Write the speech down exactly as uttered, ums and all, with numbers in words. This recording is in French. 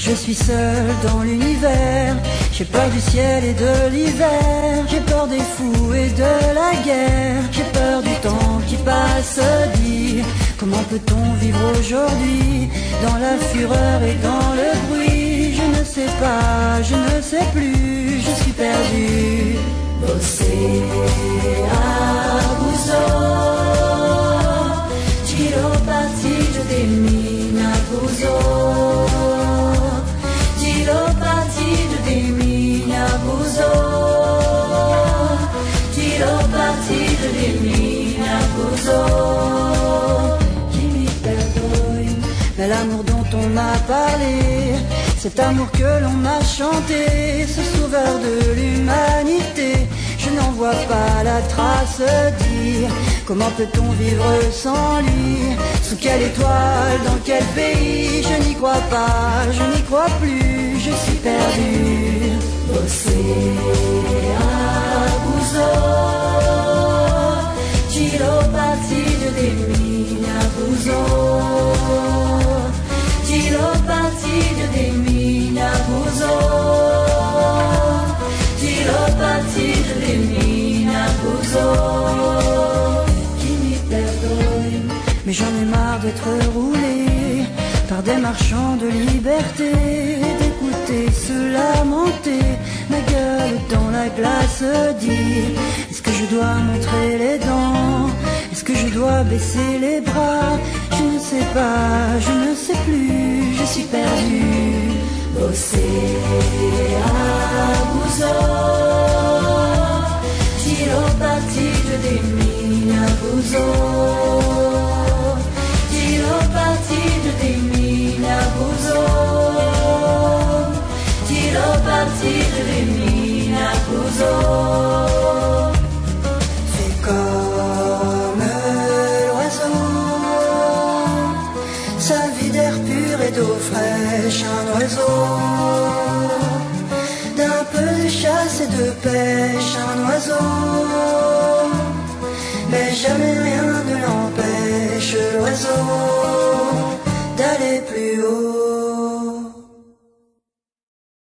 Je suis seul dans l'univers, j'ai peur du ciel et de l'hiver, j'ai peur des fous et de la guerre, j'ai peur du temps qui passe. Dire comment peut-on vivre aujourd'hui dans la fureur et dans le bruit? Je ne sais pas, je ne sais plus, je suis perdu. Você abusou, tirou partido de mim, abusou, tirou partido de mim, abusou, tirou partido de mim, abusou. Qui me perdoe, mais l'amour dont on m'a parlé, cet amour que l'on m'a chanté, ce sauveur de l'humanité, je n'en vois pas la trace. Dire comment peut-on vivre sans lui? Sous quelle étoile, dans quel pays? Je n'y crois pas, je n'y crois plus, je suis perdu. Você abusou, tirou partido de mim, abusou, tirou partido de mim, abusou, tirou partido de mim, abusou. Qui me perdoe, mais j'en ai marre d'être roulé par des marchands de liberté, d'écouter se lamenter, ma gueule dans la glace. Dire, est-ce que je dois montrer les dents? Est-ce que je dois baisser les bras? Je ne sais pas, je ne sais plus, je suis perdu. Você abusou, tirou partido de mim, abusou, tirou partido de mim, abusou, tirou partido de mim, abusou. C'est comme l'oiseau, sa vie d'air pur et d'eau fraîche, un oiseau d'un peu de chasse et de pêche, un oiseau, mais jamais rien ne l'empêche, l'oiseau, d'aller plus haut.